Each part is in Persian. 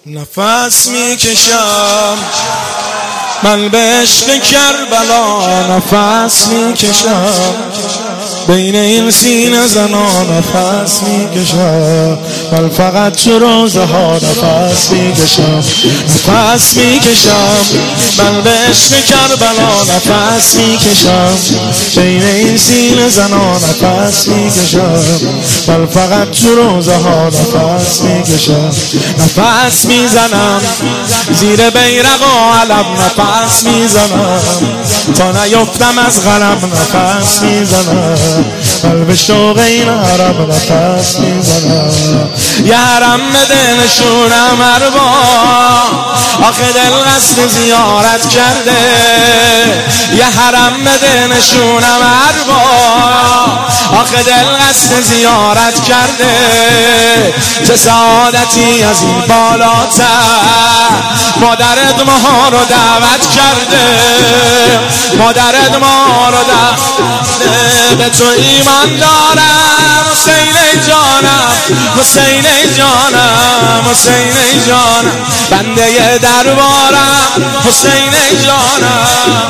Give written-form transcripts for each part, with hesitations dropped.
نفس میکشم من به عشق کربلا، نفس میکشم بین این سینه زنا، نفس میکشم من فقط تو روزه ها، نفس میکشم نفس میکشم من به عشق کربلا، نفس میکشم بین این سینه زنا، نفس میکشم من فقط تو روزه ها، نفس میکشم نفس میزنم زیر بیرق و علم، نفس میزنم تا نیفتم از غرم، نفس میزنم قلب شوق این حرم، نفس میزنم یه حرم بده نشونم اربا، آخه دل قصد زیارت کرده، یه حرم بده نشونم اربا، آخه دل قصد زیارت کرده، چه سعادتی از این بالاتر، مادرت ما رو دعوت کرده، مادرت ما رو دعوت، به تو ایمان دارم حسین جانم، حسین جانم، حسین جانم بنده دربارم، حسین جانم،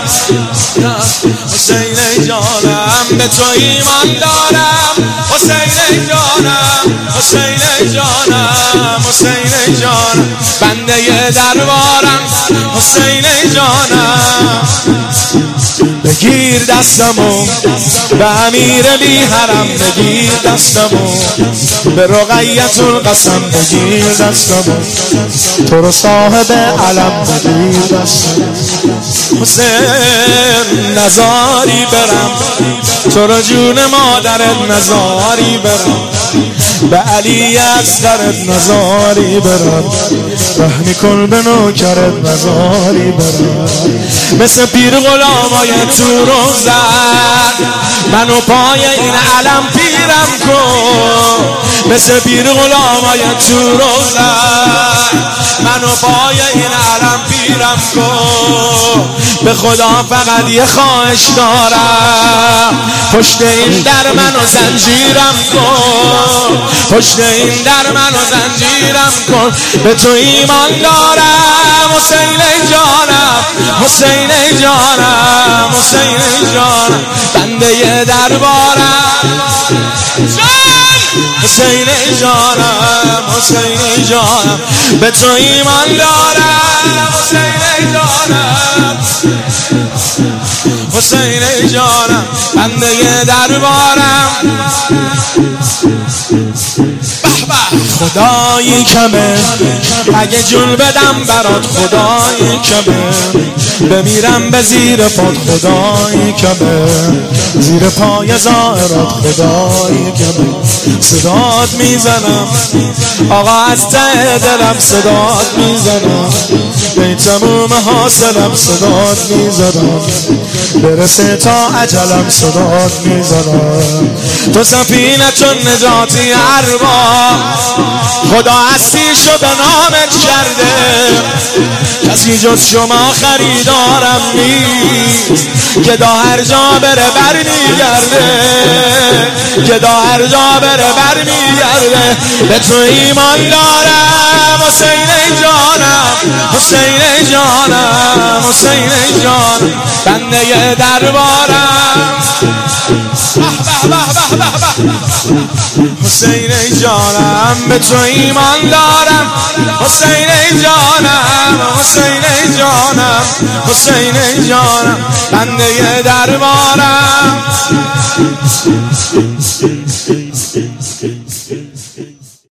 حسین جانم به تو ایمان دارم، حسین جانم، حسین جانم، حسین جانم بنده دربارم، حسین جانم بگیر دستمو به امیر بی حرم، بگیر دستمو به رقیت القسم، بگیر دستمو تو رو صاحب علم، بگیر دستمو حسین نزاری برم، تو رو جون مادرت نزاری برم، به علی اصغرت نزاری برم، رحمی کن به نوکرت نزاری برم، مثل پیر غلامای تو روزن منو پای این علم پیرم کن، مثل پیر غلامای تو روزن منو پای این علم پیرم کن، به خدا فقط یه خواهش دارم، پشت این در منو زنجیرم کن، پشت این در منو زنجیرم کن، به تو ایمان دارم حسین جانم، حسین جانم، حسین جانم بنده دربارم، حسین جانم، حسین جانم به تو ایمان دارم، حسین جانم، حسین جانم بنده دربارم، خدایی کمه اگه جون بدم برات، خدایی کمه بمیرم به زیر پات، خدایی کمه زیر پای زائرات، خدایی کمه صدات میزنم آقا از ته دلم، صدات میزنم به تموم حاصلم، صدات میزنم برسه تا اجلم، صدات میزنم تو سفینه‌تون نجاتی ارباب، خدا هستیشو به نامت کرده، کسی جز شما خریدارم نیست، گدا هر جا بره بر میگرده، گدا هر جا بره بر میگرده، به تو ایمان دارم حسین جانم، حسین جانم، حسین جانم بنده دربارم، حسین جانم به تو ایمان دارم، حسین جانم، حسین جانم، حسین جانم بنده دربارم.